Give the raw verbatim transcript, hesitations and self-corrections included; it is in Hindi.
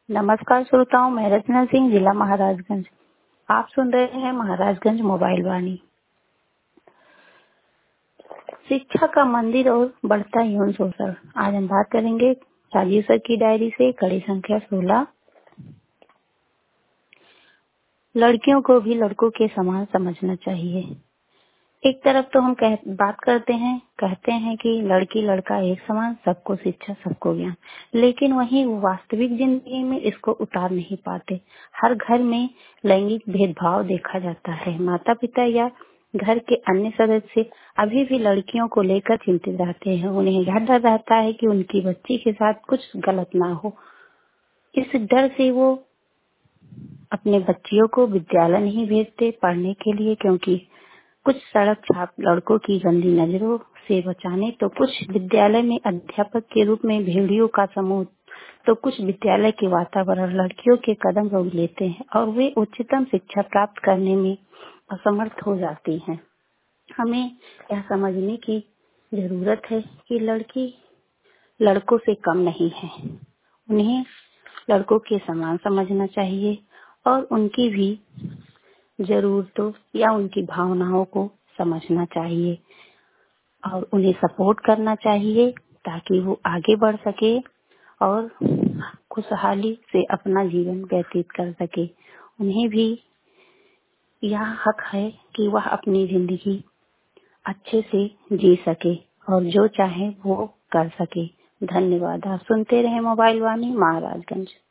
नमस्कार श्रोताओं, मैं रचना सिंह, जिला महाराजगंज। आप सुन रहे हैं महाराजगंज मोबाइल वाणी। शिक्षा का मंदिर और बढ़ता यौन शोषण। आज हम बात करेंगे राजीव सर की डायरी से कड़ी संख्या सोलह। लड़कियों को भी लड़कों के समान समझना चाहिए। एक तरफ तो हम कह, बात करते हैं कहते हैं कि लड़की लड़का एक समान, सबको शिक्षा सबको ज्ञान, लेकिन वहीं वास्तविक जिंदगी में इसको उतार नहीं पाते। हर घर में लैंगिक भेदभाव देखा जाता है। माता पिता या घर के अन्य सदस्य अभी भी लड़कियों को लेकर चिंतित रहते हैं। उन्हें यह डर रहता है कि उनकी बच्ची के साथ कुछ गलत ना हो। इस डर से वो अपने बच्चियों को विद्यालय नहीं भेजते पढ़ने के लिए, क्योंकि कुछ सड़क छाप लड़कों की गंदी नजरों से बचाने, तो कुछ विद्यालय में अध्यापक के रूप में भेड़ियों का समूह, तो कुछ विद्यालय के वातावरण लड़कियों के कदम रोक लेते हैं और वे उच्चतम शिक्षा प्राप्त करने में असमर्थ हो जाती हैं। हमें यह समझने की जरूरत है कि लड़की लड़कों से कम नहीं है। उन्हें लड़कों के समान समझना चाहिए और उनकी भी जरूरतों या उनकी भावनाओं को समझना चाहिए और उन्हें सपोर्ट करना चाहिए ताकि वो आगे बढ़ सके और खुशहाली से अपना जीवन व्यतीत कर सके। उन्हें भी यह हक है कि वह अपनी जिंदगी अच्छे से जी सके और जो चाहे वो कर सके। धन्यवाद। आप सुनते रहे मोबाइल वाणी, महाराजगंज।